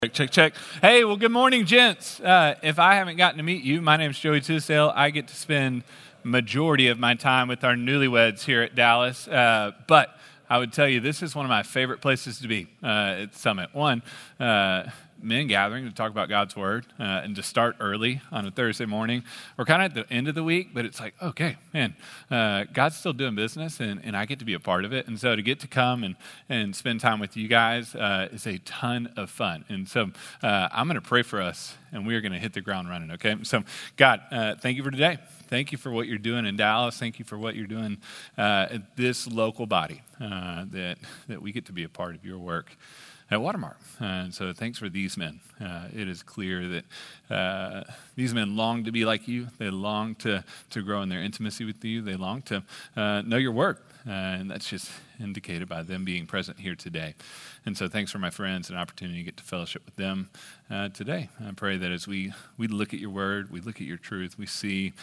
Check, check. Hey, well, good morning, gents. If I haven't gotten to meet you, my name's Joey Tisdale. I get to spend majority of my time with our newlyweds here at Dallas. But I would tell you, this is one of my favorite places to be at Summit. One, men gathering to talk about God's Word and to start early on a Thursday morning. We're kind of at the end of the week, but it's like, okay, man, God's still doing business, and I get to be a part of it. And so to get to come and spend time with you guys is a ton of fun. And so I'm going to pray for us, and we are going to hit the ground running, okay? So, God, thank you for today. Thank you for what you're doing in Dallas. Thank you for what you're doing at this local body, that we get to be a part of your work at Watermark. And so thanks for these men. It is clear that these men long to be like you. They long to grow in their intimacy with you. They long to know your work. And that's just indicated by them being present here today. And so thanks for my friends and opportunity to get to fellowship with them today. I pray that as we look at your word, we look at your truth, we see,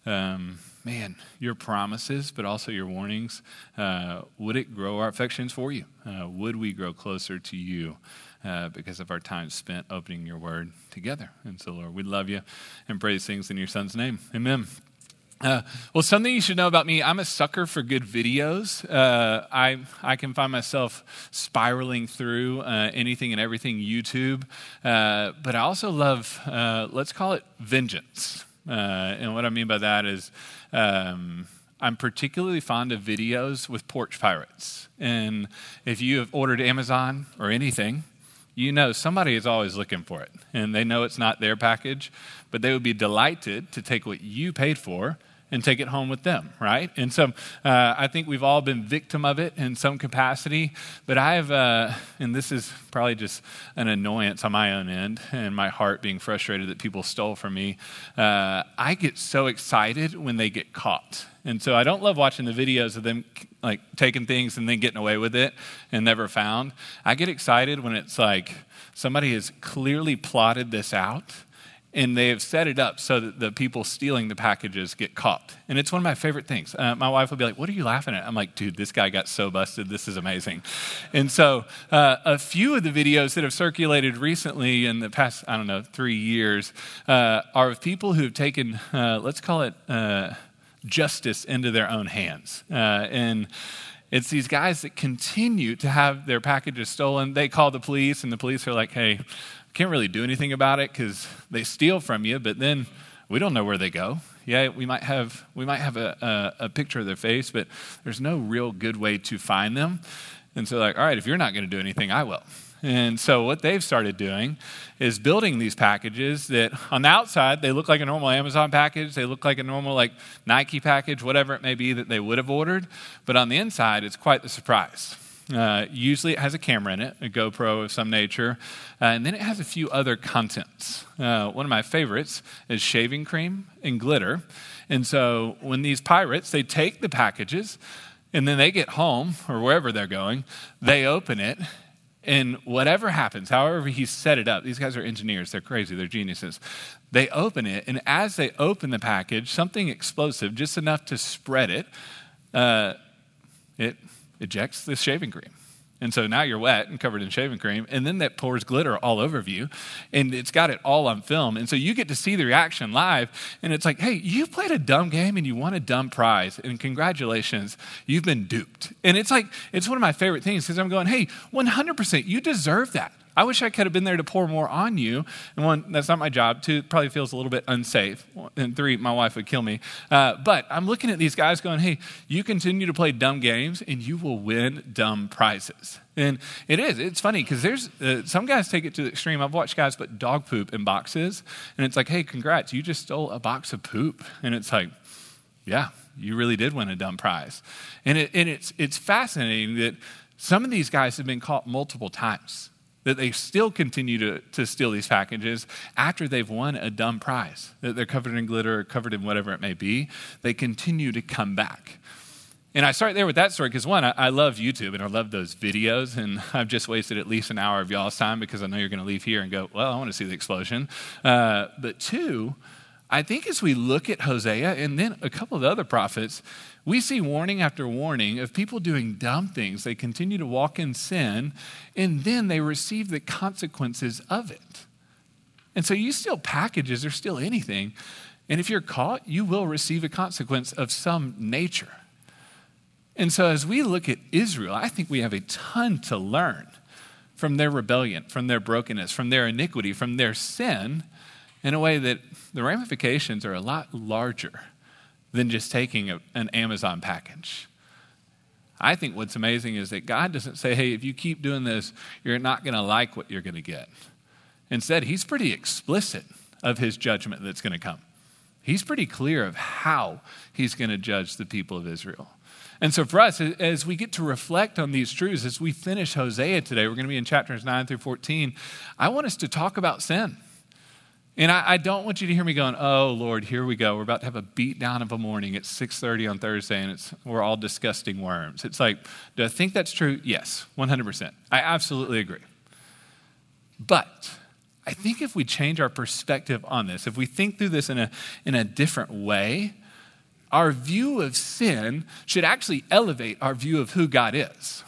your promises, but also your warnings. Would it grow our affections for you? Would we grow closer to you because of our time spent opening your word together? And so, Lord, we love you and pray these things in your son's name. Amen. Well, something you should know about me, I'm a sucker for good videos. I can find myself spiraling through anything and everything YouTube, but I also love, let's call it vengeance. And what I mean by that is I'm particularly fond of videos with porch pirates. And if you have ordered Amazon or anything, you know somebody is always looking for it. And they know it's not their package, but they would be delighted to take what you paid for and take it home with them, right? And so I think we've all been victim of it in some capacity, but I've, and this is probably just an annoyance on my own end and my heart being frustrated that people stole from me, I get so excited when they get caught. And so I don't love watching the videos of them like taking things and then getting away with it and never found. I get excited when it's like somebody has clearly plotted this out and they have set it up so that the people stealing the packages get caught. And it's one of my favorite things. My wife will be like, what are you laughing at? I'm like, dude, this guy got so busted. This is amazing. And so a few of the videos that have circulated recently in the past, 3 years, are of people who have taken, let's call it justice into their own hands. And it's these guys that continue to have their packages stolen. They call the police, and the police are like, hey, can't really do anything about it because they steal from you, but then we don't know where they go. Yeah, we might have a picture of their face, but there's no real good way to find them. And so like, all right, if you're not going to do anything, I will. And so what they've started doing is building these packages that on the outside, they look like a normal Amazon package. They look like a normal like Nike package, whatever it may be that they would have ordered. But on the inside, it's quite the surprise. Usually it has a camera in it, a GoPro of some nature, and then it has a few other contents. One of my favorites is shaving cream and glitter. And so when these pirates, they take the packages, and then they get home, or wherever they're going, they open it, and whatever happens, however he set it up, these guys are engineers, they're crazy, they're geniuses. They open it, and as they open the package, something explosive, just enough to spread it, it ejects the shaving cream. And so now you're wet and covered in shaving cream, and then that pours glitter all over you, and it's got it all on film. And so you get to see the reaction live, and it's like, hey, you played a dumb game and you won a dumb prize, and congratulations, you've been duped. And it's like, it's one of my favorite things because I'm going, hey, 100%, you deserve that. I wish I could have been there to pour more on you. And one, that's not my job. Two, it probably feels a little bit unsafe. And three, my wife would kill me. But I'm looking at these guys going, hey, you continue to play dumb games and you will win dumb prizes. And it's funny because there's some guys take it to the extreme. I've watched guys put dog poop in boxes and it's like, hey, congrats, you just stole a box of poop. And it's like, yeah, you really did win a dumb prize. And it's fascinating that some of these guys have been caught multiple times, that they still continue to steal these packages after they've won a dumb prize, that they're covered in glitter or covered in whatever it may be. They continue to come back. And I start there with that story because, one, I love YouTube and I love those videos, and I've just wasted at least an hour of y'all's time because I know you're going to leave here and go, well, I want to see the explosion. But two, I think as we look at Hosea and then a couple of the other prophets, we see warning after warning of people doing dumb things. They continue to walk in sin, and then they receive the consequences of it. And so you steal packages or steal anything, and if you're caught, you will receive a consequence of some nature. And so as we look at Israel, I think we have a ton to learn from their rebellion, from their brokenness, from their iniquity, from their sin, in a way that the ramifications are a lot larger than just taking an Amazon package. I think what's amazing is that God doesn't say, hey, if you keep doing this, you're not going to like what you're going to get. Instead, he's pretty explicit of his judgment that's going to come. He's pretty clear of how he's going to judge the people of Israel. And so for us, as we get to reflect on these truths, as we finish Hosea today, we're going to be in chapters 9 through 14, I want us to talk about sin. And I don't want you to hear me going, oh, Lord, here we go. We're about to have a beat down of a morning at 6:30 on Thursday, and we're all disgusting worms. It's like, do I think that's true? Yes, 100%. I absolutely agree. But I think if we change our perspective on this, if we think through this in a different way, our view of sin should actually elevate our view of who God is.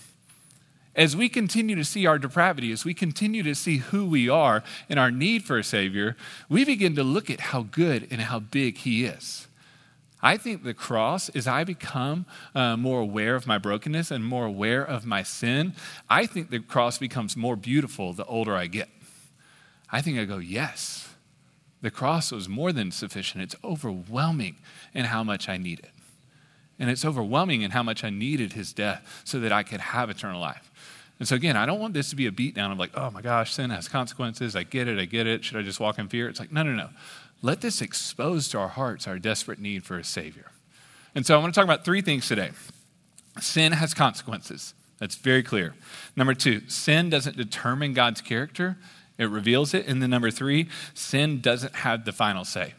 As we continue to see our depravity, as we continue to see who we are and our need for a Savior, we begin to look at how good and how big he is. I think the cross, as I become more aware of my brokenness and more aware of my sin, I think the cross becomes more beautiful the older I get. I think I go, yes, the cross was more than sufficient. It's overwhelming in how much I need it. And it's overwhelming in how much I needed his death so that I could have eternal life. And so again, I don't want this to be a beatdown of like, oh my gosh, sin has consequences. I get it. Should I just walk in fear? It's like, no. Let this expose to our hearts our desperate need for a Savior. And so I want to talk about three things today. Sin has consequences. That's very clear. Number two, sin doesn't determine God's character. It reveals it. And then number three, sin doesn't have the final say.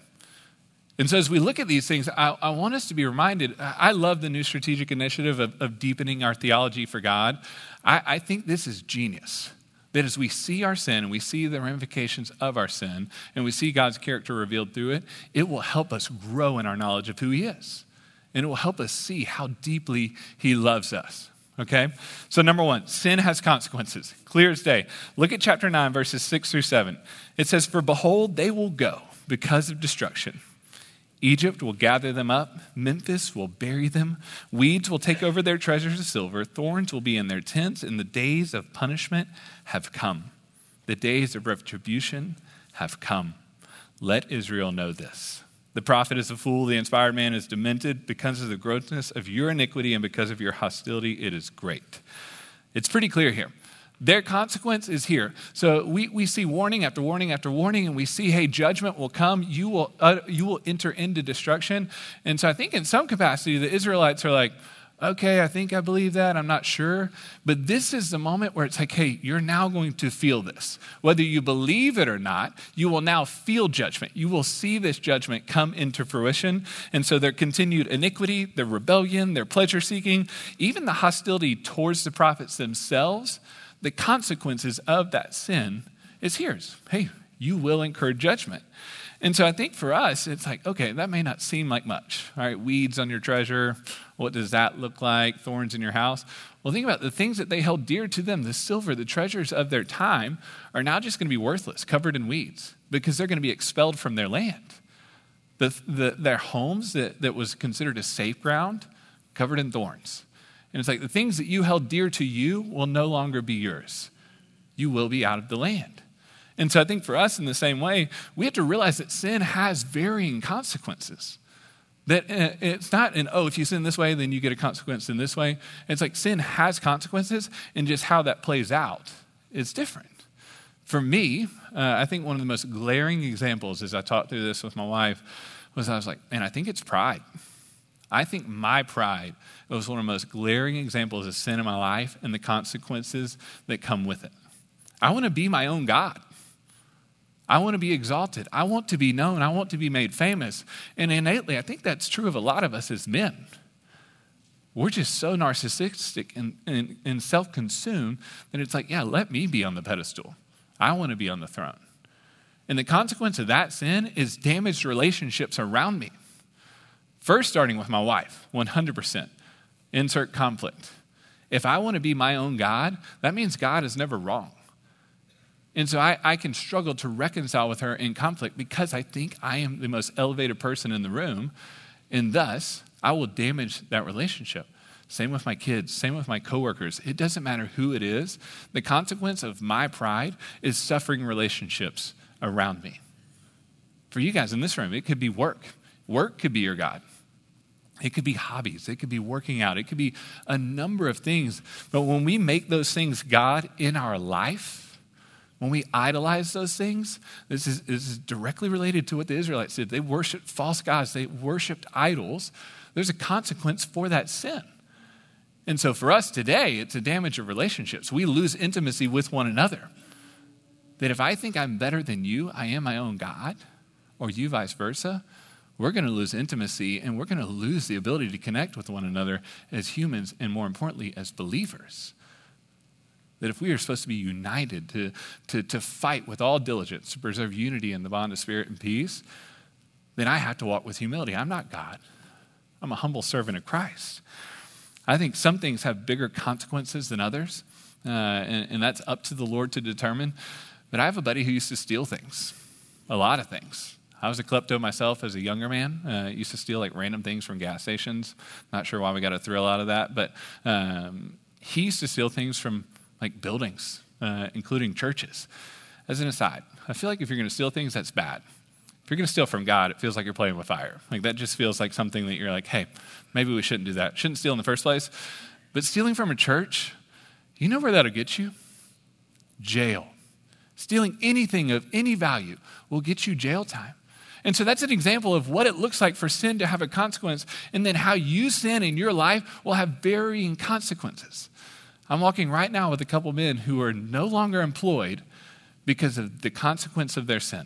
And so as we look at these things, I want us to be reminded, I love the new strategic initiative of deepening our theology for God. I think this is genius. That as we see our sin and we see the ramifications of our sin and we see God's character revealed through it, it will help us grow in our knowledge of who he is. And it will help us see how deeply he loves us. Okay? So number one, sin has consequences. Clear as day. Look at chapter 9, verses 6 through 7. It says, "For behold, they will go because of destruction. Egypt will gather them up. Memphis will bury them. Weeds will take over their treasures of silver. Thorns will be in their tents, and the days of punishment have come. The days of retribution have come. Let Israel know this. The prophet is a fool. The inspired man is demented. Because of the grossness of your iniquity and because of your hostility, it is great." It's pretty clear here. Their consequence is here. So we see warning after warning after warning, and we see, hey, judgment will come. You will enter into destruction. And so I think in some capacity, the Israelites are like, okay, I think I believe that. I'm not sure. But this is the moment where it's like, hey, you're now going to feel this. Whether you believe it or not, you will now feel judgment. You will see this judgment come into fruition. And so their continued iniquity, their rebellion, their pleasure seeking, even the hostility towards the prophets themselves, the consequences of that sin is here. Hey, you will incur judgment. And so I think for us, it's like, okay, that may not seem like much. All right, weeds on your treasure. What does that look like? Thorns in your house. Well, think about the things that they held dear to them. The silver, the treasures of their time are now just going to be worthless, covered in weeds, because they're going to be expelled from their land. Their homes that was considered a safe ground, covered in thorns. And it's like the things that you held dear to you will no longer be yours. You will be out of the land. And so I think for us in the same way, we have to realize that sin has varying consequences. That it's not if you sin this way, then you get a consequence in this way. It's like sin has consequences, and just how that plays out is different. For me, I think one of the most glaring examples as I talked through this with my wife was I was like, man, I think it's pride. I think my pride was one of the most glaring examples of sin in my life and the consequences that come with it. I want to be my own God. I want to be exalted. I want to be known. I want to be made famous. And innately, I think that's true of a lot of us as men. We're just so narcissistic and self-consumed that it's like, yeah, let me be on the pedestal. I want to be on the throne. And the consequence of that sin is damaged relationships around me. First, starting with my wife, 100%. Insert conflict. If I want to be my own God, that means God is never wrong. And so I can struggle to reconcile with her in conflict because I think I am the most elevated person in the room, and thus I will damage that relationship. Same with my kids, same with my coworkers. It doesn't matter who it is. The consequence of my pride is suffering relationships around me. For you guys in this room, it could be work. Work could be your God. It could be hobbies. It could be working out. It could be a number of things. But when we make those things God in our life, when we idolize those things, this is directly related to what the Israelites did. They worshiped false gods. They worshiped idols. There's a consequence for that sin. And so for us today, it's a damage of relationships. We lose intimacy with one another. That if I think I'm better than you, I am my own God, or you vice versa, we're going to lose intimacy and we're going to lose the ability to connect with one another as humans and, more importantly, as believers. That if we are supposed to be united to fight with all diligence to preserve unity in the bond of spirit and peace, then I have to walk with humility. I'm not God. I'm a humble servant of Christ. I think some things have bigger consequences than others, and that's up to the Lord to determine. But I have a buddy who used to steal things, a lot of things. I was a klepto myself as a younger man. Used to steal like random things from gas stations. Not sure why we got a thrill out of that, but he used to steal things from like buildings, including churches. As an aside, I feel like if you're going to steal things, that's bad. If you're going to steal from God, it feels like you're playing with fire. Like that just feels like something that you're like, hey, maybe we shouldn't do that. Shouldn't steal in the first place. But stealing from a church, you know where that'll get you? Jail. Stealing anything of any value will get you jail time. And so that's an example of what it looks like for sin to have a consequence, and then how you sin in your life will have varying consequences. I'm walking right now with a couple men who are no longer employed because of the consequence of their sin.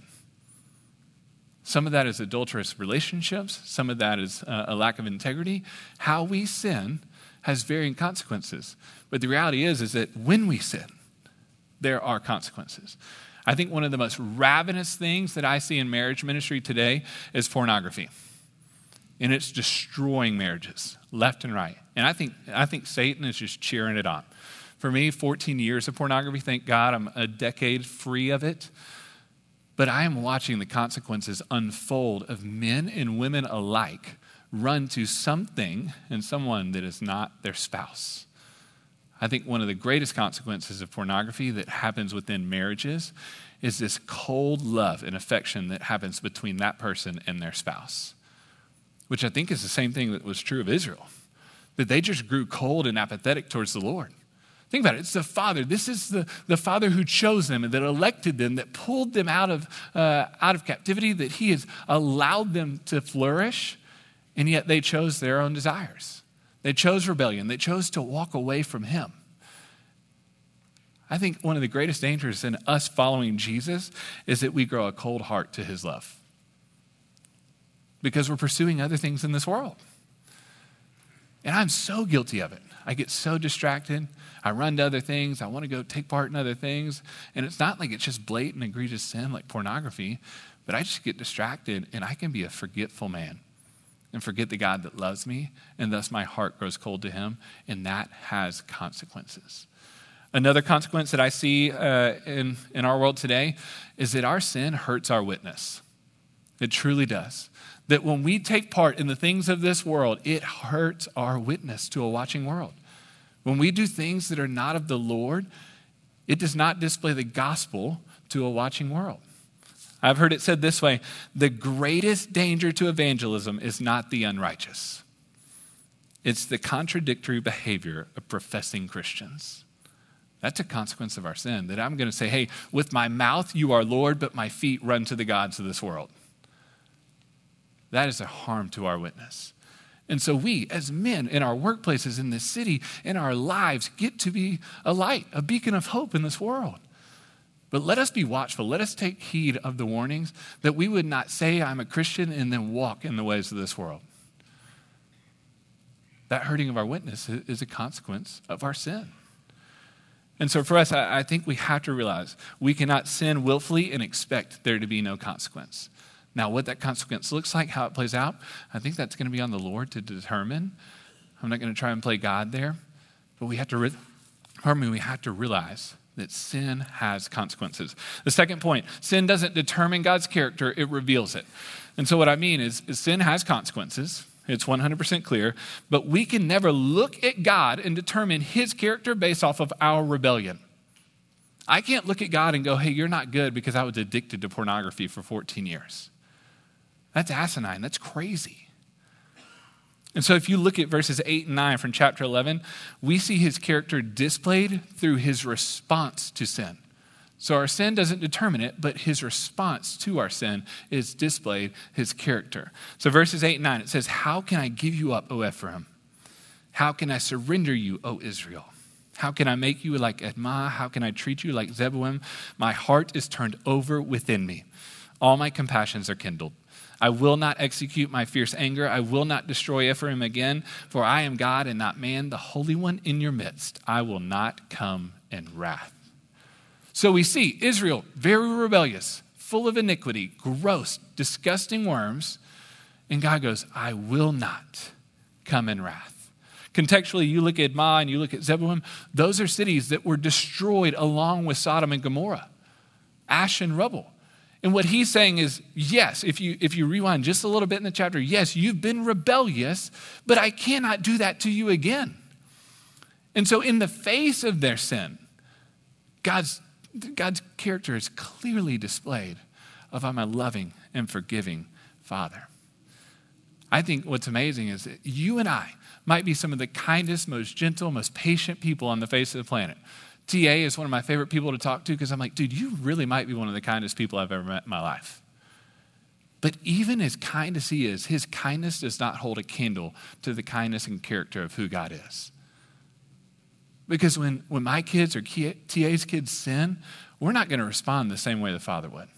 Some of that is adulterous relationships. Some of that is a lack of integrity. How we sin has varying consequences. But the reality is that when we sin, there are consequences. I think one of the most ravenous things that I see in marriage ministry today is pornography. And it's destroying marriages left and right. And I think Satan is just cheering it on. For me, 14 years of pornography, thank God I'm a decade free of it. But I am watching the consequences unfold of men and women alike run to something and someone that is not their spouse. I think one of the greatest consequences of pornography that happens within marriages is this cold love and affection that happens between that person and their spouse, which I think is the same thing that was true of Israel, that they just grew cold and apathetic towards the Lord. Think about it. It's the Father. This is the Father who chose them and that elected them, that pulled them out of captivity, that He has allowed them to flourish, and yet they chose their own desires. They chose rebellion. They chose to walk away from Him. I think one of the greatest dangers in us following Jesus is that we grow a cold heart to His love because we're pursuing other things in this world. And I'm so guilty of it. I get so distracted. I run to other things. I want to go take part in other things. And it's not like it's just blatant, egregious sin like pornography, but I just get distracted and I can be a forgetful man and forget the God that loves me, and thus my heart grows cold to Him, and that has consequences. Another consequence that I see in our world today is that our sin hurts our witness. It truly does. That when we take part in the things of this world, it hurts our witness to a watching world. When we do things that are not of the Lord, it does not display the gospel to a watching world. I've heard it said this way: the greatest danger to evangelism is not the unrighteous. It's the contradictory behavior of professing Christians. That's a consequence of our sin, that I'm going to say, hey, with my mouth you are Lord, but my feet run to the gods of this world. That is a harm to our witness. And so we, as men in our workplaces, in this city, in our lives, get to be a light, a beacon of hope in this world. But let us be watchful. Let us take heed of the warnings that we would not say I'm a Christian and then walk in the ways of this world. That hurting of our witness is a consequence of our sin. And so for us, I think we have to realize we cannot sin willfully and expect there to be no consequence. Now, what that consequence looks like, how it plays out, I think that's going to be on the Lord to determine. I'm not going to try and play God there, but we have to realize that sin has consequences. The second point, sin doesn't determine God's character, it reveals it. And so what I mean is sin has consequences. It's 100% clear, but we can never look at God and determine his character based off of our rebellion. I can't look at God and go, hey, you're not good because I was addicted to pornography for 14 years. That's asinine. That's crazy. And so if you look at verses 8 and 9 from chapter 11, we see his character displayed through his response to sin. So our sin doesn't determine it, but his response to our sin is displayed his character. So verses 8 and 9, it says, how can I give you up, O Ephraim? How can I surrender you, O Israel? How can I make you like Admah? How can I treat you like Zebulun? My heart is turned over within me. All my compassions are kindled. I will not execute my fierce anger. I will not destroy Ephraim again, for I am God and not man, the Holy One in your midst. I will not come in wrath. So we see Israel, very rebellious, full of iniquity, gross, disgusting worms. And God goes, I will not come in wrath. Contextually, you look at Admah and you look at Zebulun, those are cities that were destroyed along with Sodom and Gomorrah, ash and rubble. And what he's saying is, yes, if you rewind just a little bit in the chapter, yes, you've been rebellious, but I cannot do that to you again. And so in the face of their sin, God's character is clearly displayed of I'm a loving and forgiving Father. I think what's amazing is that you and I might be some of the kindest, most gentle, most patient people on the face of the planet. TA is one of my favorite people to talk to because I'm like, dude, you really might be one of the kindest people I've ever met in my life. But even as kind as he is, his kindness does not hold a candle to the kindness and character of who God is. Because when my kids or TA's kids sin, we're not going to respond the same way the Father would.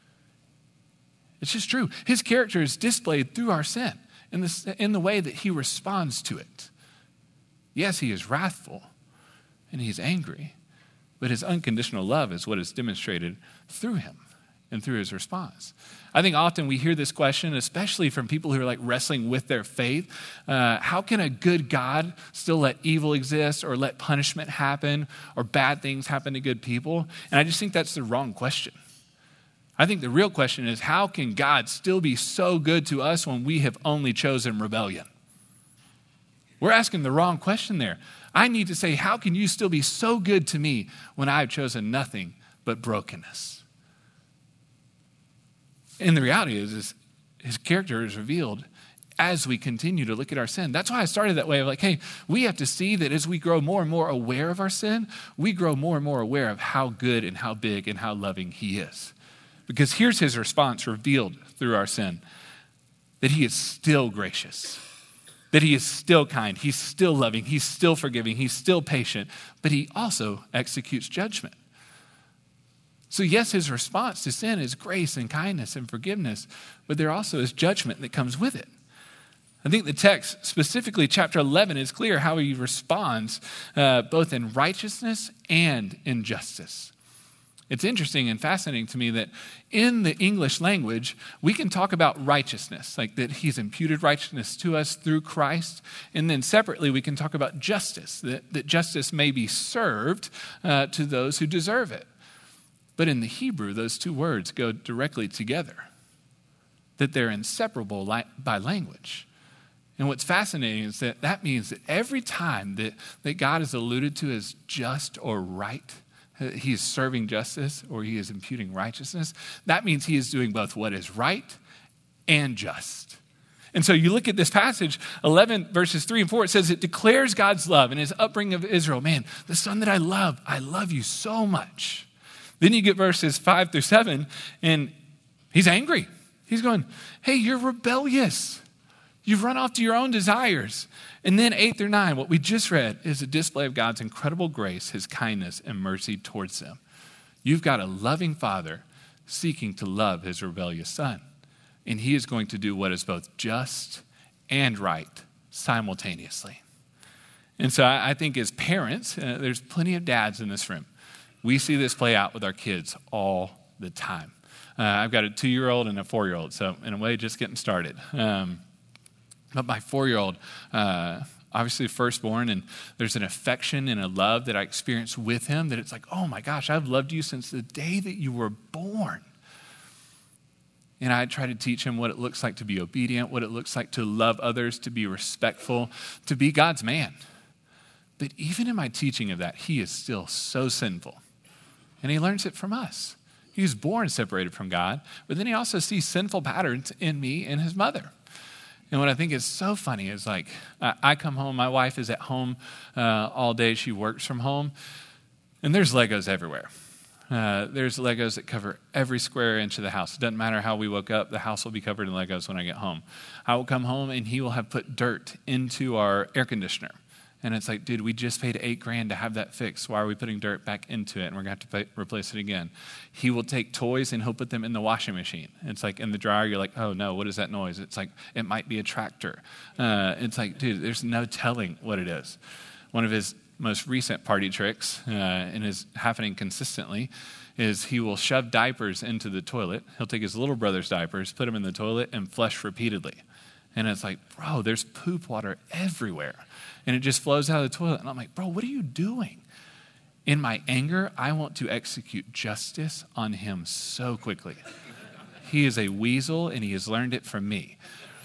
It's just true. His character is displayed through our sin in the way that he responds to it. Yes, he is wrathful and he's angry, but his unconditional love is what is demonstrated through him and through his response. I think often we hear this question, especially from people who are like wrestling with their faith. How can a good God still let evil exist or let punishment happen or bad things happen to good people? And I just think that's the wrong question. I think the real question is, how can God still be so good to us when we have only chosen rebellion? We're asking the wrong question there. I need to say, how can you still be so good to me when I've chosen nothing but brokenness? And the reality is his character is revealed as we continue to look at our sin. That's why I started that way of like, hey, we have to see that as we grow more and more aware of our sin, we grow more and more aware of how good and how big and how loving he is. Because here's his response revealed through our sin, that he is still gracious, that he is still kind, he's still loving, he's still forgiving, he's still patient, but he also executes judgment. So yes, his response to sin is grace and kindness and forgiveness, but there also is judgment that comes with it. I think the text, specifically chapter 11, is clear how he responds both in righteousness and in justice. It's interesting and fascinating to me that in the English language, we can talk about righteousness, like that he's imputed righteousness to us through Christ. And then separately, we can talk about justice, that justice may be served to those who deserve it. But in the Hebrew, those two words go directly together, that they're inseparable by language. And what's fascinating is that means that every time that God is alluded to as just or right, he is serving justice or he is imputing righteousness, that means he is doing both what is right and just. And so you look at this passage, 11 verses 3 and 4, it says it declares God's love and his upbringing of Israel. Man, the son that I love you so much. Then you get verses 5 through 7 and he's angry. He's going, hey, you're rebellious. You've run off to your own desires. And then 8 through 9, what we just read is a display of God's incredible grace, his kindness and mercy towards them. You've got a loving father seeking to love his rebellious son. And he is going to do what is both just and right simultaneously. And so I think as parents, there's plenty of dads in this room. We see this play out with our kids all the time. I've got a 2-year-old and a 4-year-old, so in a way, just getting started. But my 4-year-old, obviously firstborn, and there's an affection and a love that I experience with him that it's like, oh my gosh, I've loved you since the day that you were born. And I try to teach him what it looks like to be obedient, what it looks like to love others, to be respectful, to be God's man. But even in my teaching of that, he is still so sinful. And he learns it from us. He was born separated from God, but then he also sees sinful patterns in me and his mother. And what I think is so funny is like, I come home, my wife is at home all day, she works from home, and there's Legos everywhere. There's Legos that cover every square inch of the house. It doesn't matter how we woke up, the house will be covered in Legos when I get home. I will come home and he will have put dirt into our air conditioner. And it's like, dude, we just paid $8,000 to have that fixed. Why are we putting dirt back into it? And we're going to have to replace it again. He will take toys and he'll put them in the washing machine. It's like in the dryer, you're like, oh no, what is that noise? It's like, it might be a tractor. It's like, dude, there's no telling what it is. One of his most recent party tricks, and is happening consistently, is he will shove diapers into the toilet. He'll take his little brother's diapers, put them in the toilet, and flush repeatedly. And it's like, bro, there's poop water everywhere. And it just flows out of the toilet. And I'm like, bro, what are you doing? In my anger, I want to execute justice on him so quickly. He is a weasel, and he has learned it from me.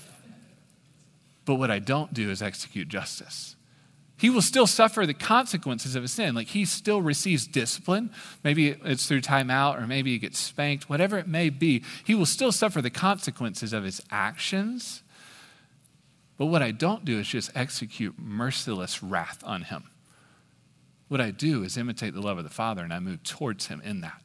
But what I don't do is execute justice. He will still suffer the consequences of his sin. Like, he still receives discipline. Maybe it's through timeout, or maybe he gets spanked, whatever it may be. He will still suffer the consequences of his actions. But what I don't do is just execute merciless wrath on him. What I do is imitate the love of the Father, and I move towards him in that.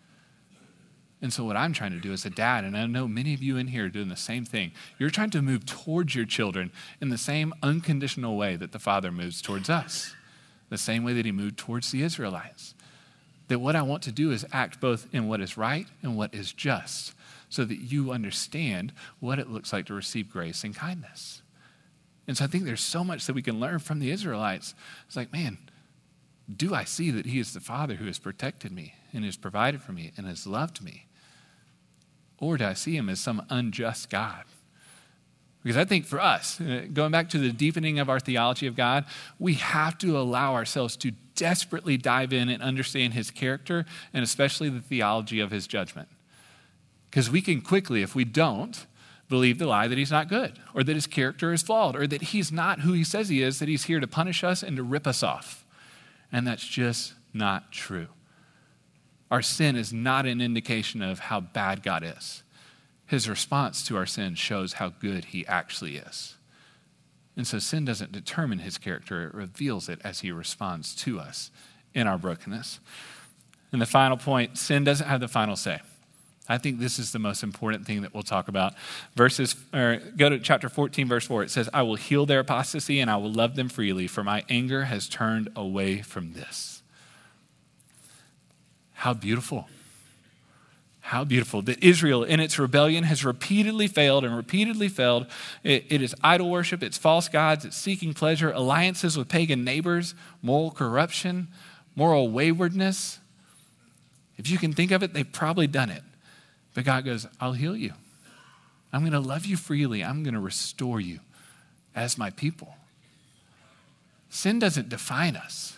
And so what I'm trying to do as a dad, and I know many of you in here are doing the same thing, you're trying to move towards your children in the same unconditional way that the Father moves towards us, the same way that he moved towards the Israelites. That what I want to do is act both in what is right and what is just, so that you understand what it looks like to receive grace and kindness. And so I think there's so much that we can learn from the Israelites. It's like, man, do I see that he is the Father who has protected me and has provided for me and has loved me? Or do I see him as some unjust God? Because I think for us, going back to the deepening of our theology of God, we have to allow ourselves to desperately dive in and understand his character, and especially the theology of his judgment. Because we can quickly, if we don't, believe the lie that he's not good, or that his character is flawed, or that he's not who he says he is, that he's here to punish us and to rip us off. And that's just not true. Our sin is not an indication of how bad God is. His response to our sin shows how good he actually is. And so sin doesn't determine his character, it reveals it as he responds to us in our brokenness. And the final point, sin doesn't have the final say. I think this is the most important thing that we'll talk about. Go to chapter 14, verse 4. It says, I will heal their apostasy and I will love them freely, for my anger has turned away from this. How beautiful. How beautiful that Israel in its rebellion has repeatedly failed and repeatedly failed. It is idol worship, it's false gods, it's seeking pleasure, alliances with pagan neighbors, moral corruption, moral waywardness. If you can think of it, they've probably done it. But God goes, I'll heal you. I'm going to love you freely. I'm going to restore you as my people. Sin doesn't define us.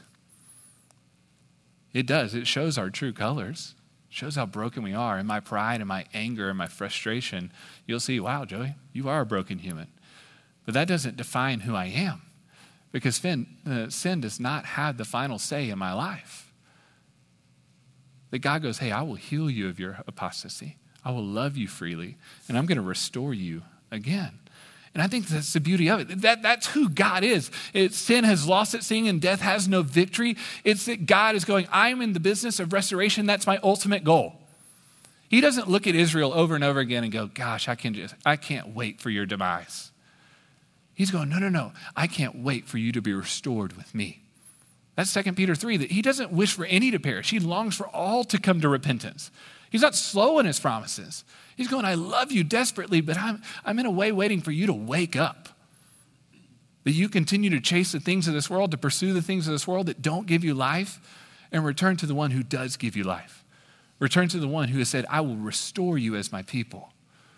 It does. It shows our true colors. It shows how broken we are. In my pride and my anger and my frustration, you'll see, wow, Joey, you are a broken human. But that doesn't define who I am, because sin does not have the final say in my life. That God goes, hey, I will heal you of your apostasy. I will love you freely, and I'm going to restore you again. And I think that's the beauty of it. That's who God is. Sin has lost its sting and death has no victory. It's that God is going, I'm in the business of restoration. That's my ultimate goal. He doesn't look at Israel over and over again and go, gosh, I can't wait for your demise. He's going, no. I can't wait for you to be restored with me. That's 2 Peter 3, that he doesn't wish for any to perish. He longs for all to come to repentance. He's not slow in his promises. He's going, I love you desperately, but I'm in a way waiting for you to wake up. That you continue to chase the things of this world, to pursue the things of this world that don't give you life, and return to the one who does give you life. Return to the one who has said, I will restore you as my people.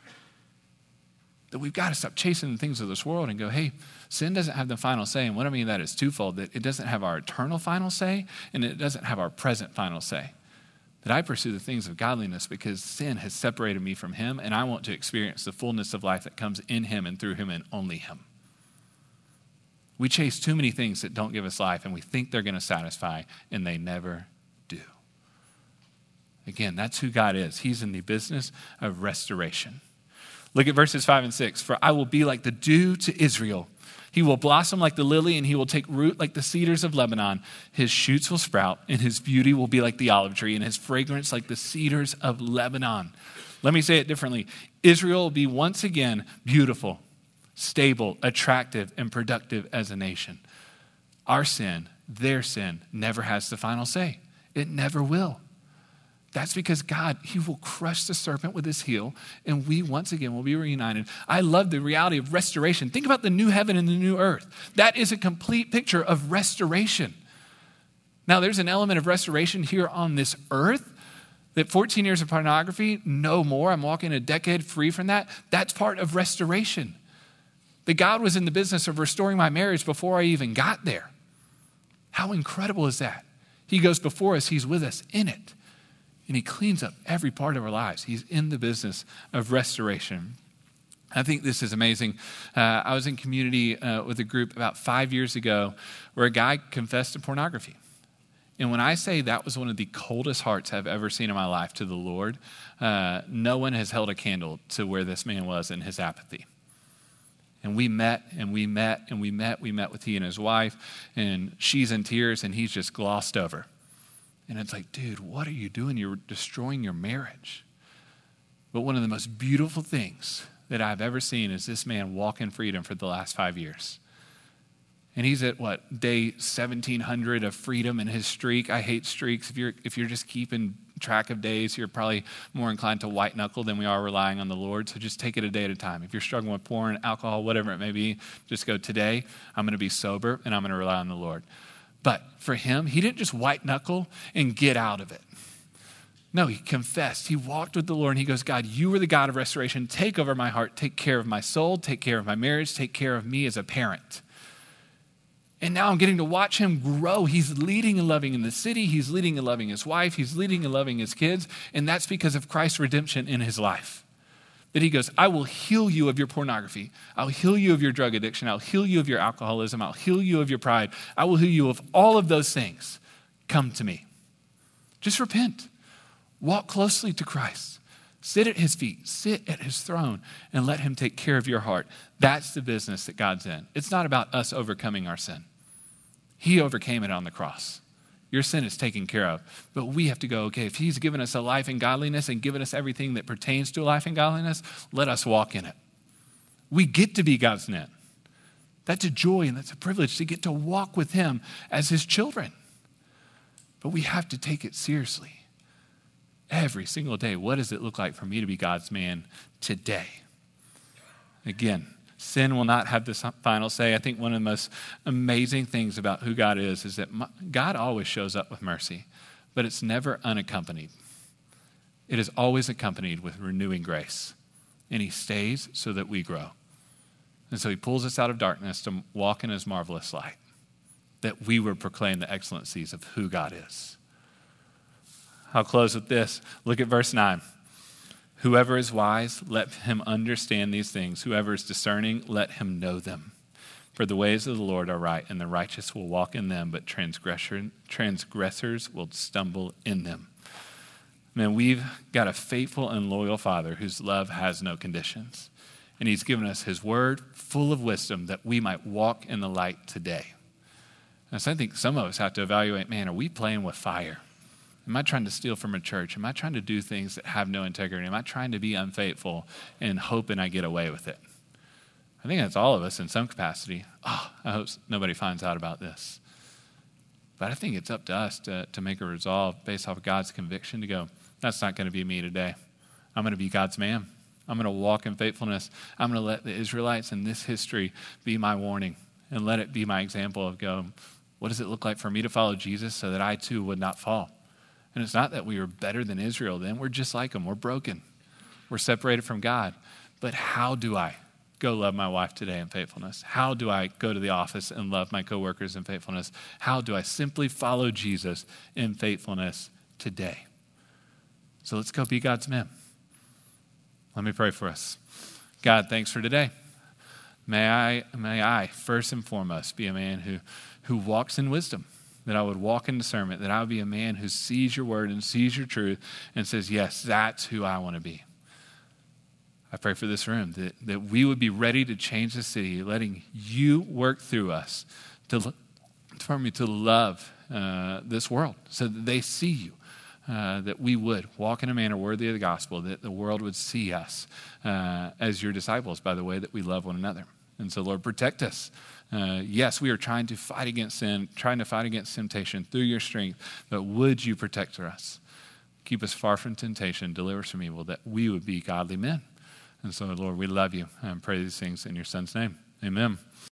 That we've got to stop chasing the things of this world and go, hey, sin doesn't have the final say. And what I mean by that is twofold, that it doesn't have our eternal final say, and it doesn't have our present final say. That I pursue the things of godliness because sin has separated me from him, and I want to experience the fullness of life that comes in him and through him and only him. We chase too many things that don't give us life, and we think they're going to satisfy, and they never do. Again, that's who God is. He's in the business of restoration. Look at verses 5 and 6. For I will be like the dew to Israel. He will blossom like the lily, and he will take root like the cedars of Lebanon. His shoots will sprout, and his beauty will be like the olive tree, and his fragrance like the cedars of Lebanon. Let me say it differently. Israel will be once again beautiful, stable, attractive, and productive as a nation. Our sin, their sin, never has the final say. It never will. That's because God, he will crush the serpent with his heel, and we once again will be reunited. I love the reality of restoration. Think about the new heaven and the new earth. That is a complete picture of restoration. Now, there's an element of restoration here on this earth, that 14 years of pornography, no more. I'm walking a decade free from that. That's part of restoration. That God was in the business of restoring my marriage before I even got there. How incredible is that? He goes before us. He's with us in it. And he cleans up every part of our lives. He's in the business of restoration. I think this is amazing. I was in community with a group about 5 years ago where a guy confessed to pornography. And when I say that was one of the coldest hearts I've ever seen in my life to the Lord, no one has held a candle to where this man was in his apathy. And we met and we met and we met. We met with he and his wife, and she's in tears and he's just glossed over. And it's like, dude, what are you doing? You're destroying your marriage. But one of the most beautiful things that I've ever seen is this man walk in freedom for the last 5 years. And he's at day 1700 of freedom in his streak. I hate streaks. If you're just keeping track of days, you're probably more inclined to white knuckle than we are relying on the Lord. So just take it a day at a time. If you're struggling with porn, alcohol, whatever it may be, just go, today I'm going to be sober and I'm going to rely on the Lord. But for him, he didn't just white knuckle and get out of it. No, he confessed. He walked with the Lord and he goes, God, you are the God of restoration. Take over my heart. Take care of my soul. Take care of my marriage. Take care of me as a parent. And now I'm getting to watch him grow. He's leading and loving in the city. He's leading and loving his wife. He's leading and loving his kids. And that's because of Christ's redemption in his life. That he goes, I will heal you of your pornography. I'll heal you of your drug addiction. I'll heal you of your alcoholism. I'll heal you of your pride. I will heal you of all of those things. Come to me. Just repent. Walk closely to Christ. Sit at his feet. Sit at his throne and let him take care of your heart. That's the business that God's in. It's not about us overcoming our sin. He overcame it on the cross. Your sin is taken care of. But we have to go, okay, if he's given us a life in godliness and given us everything that pertains to a life in godliness, let us walk in it. We get to be God's net. That's a joy and that's a privilege to get to walk with him as his children. But we have to take it seriously. Every single day, what does it look like for me to be God's man today? Again, sin will not have the final say. I think one of the most amazing things about who God is that God always shows up with mercy, but it's never unaccompanied. It is always accompanied with renewing grace, and he stays so that we grow. And so he pulls us out of darkness to walk in his marvelous light, that we would proclaim the excellencies of who God is. I'll close with this. Look at verse 9. Whoever is wise, let him understand these things. Whoever is discerning, let him know them. For the ways of the Lord are right, and the righteous will walk in them, but transgressors will stumble in them. Man, we've got a faithful and loyal Father whose love has no conditions. And he's given us his word full of wisdom that we might walk in the light today. And so I think some of us have to evaluate, man, are we playing with fire? Am I trying to steal from a church? Am I trying to do things that have no integrity? Am I trying to be unfaithful and hoping I get away with it? I think that's all of us in some capacity. I hope nobody finds out about this. But I think it's up to us to make a resolve based off of God's conviction to go, that's not going to be me today. I'm going to be God's man. I'm going to walk in faithfulness. I'm going to let the Israelites in this history be my warning. and let it be my example of going, what does it look like for me to follow Jesus so that I too would not fall? And it's not that we were better than Israel then. We're just like them. We're broken. We're separated from God. But how do I go love my wife today in faithfulness? How do I go to the office and love my coworkers in faithfulness? How do I simply follow Jesus in faithfulness today? So let's go be God's men. Let me pray for us. God, thanks for today. May I first and foremost be a man who walks in wisdom, that I would walk in discernment, that I would be a man who sees your word and sees your truth and says, yes, that's who I want to be. I pray for this room, that we would be ready to change the city, letting you work through us to love this world so that they see you, that we would walk in a manner worthy of the gospel, that the world would see us as your disciples by the way that we love one another. And so, Lord, protect us. Yes, we are trying to fight against sin, trying to fight against temptation through your strength, but would you protect us? Keep us far from temptation, deliver us from evil, that we would be godly men. And so, Lord, we love you and pray these things in your Son's name. Amen.